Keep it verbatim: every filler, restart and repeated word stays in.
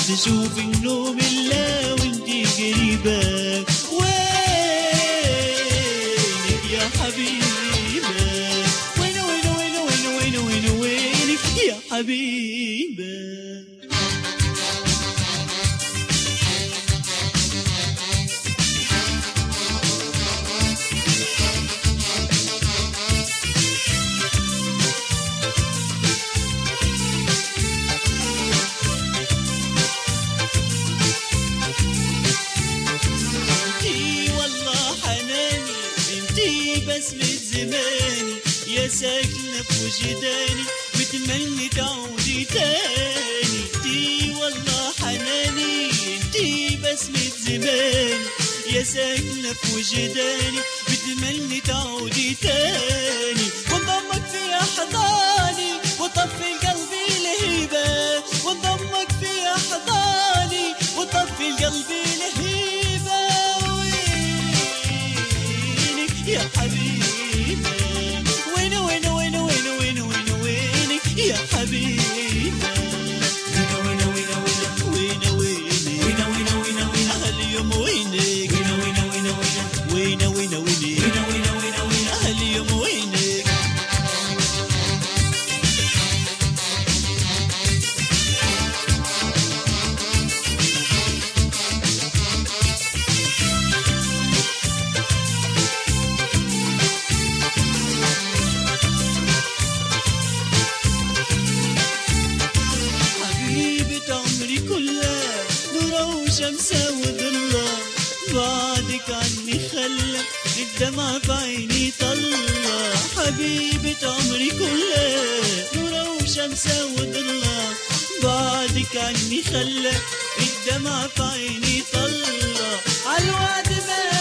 تشوف النوم إلا وانتي قريبة. وينك يا حبيبة، وين وين وين وين وين وين وينك يا حبيبة. بسمة زماني يا ساكنة في وجداني، بتمني تعودي تاني. انتي والله حناني، انتي بسمة زماني يا ساكنة في وجداني، بتمني تعودي تاني. وانضمك في أحضاني وطفي قلبي لهيبة، وانضمك في أحضاني وطفي قلبي لهيبة. وينك يا حبيبة، وين وين وين وين وين وين وينك يا حبيبة. وين وين وين وين وين وينك، وين وين وين وين أهل يوم وينك، وين وين وين وين وين وين وين وين وين وين أهل يوم وينك. شمسة وظلة بعدك عني خلى الدمع بعيني طلة. حبيبة عمري كلها نورة وشمسة وظلة بعدك عني خلى الدمع بعيني طلة. عالوعد ما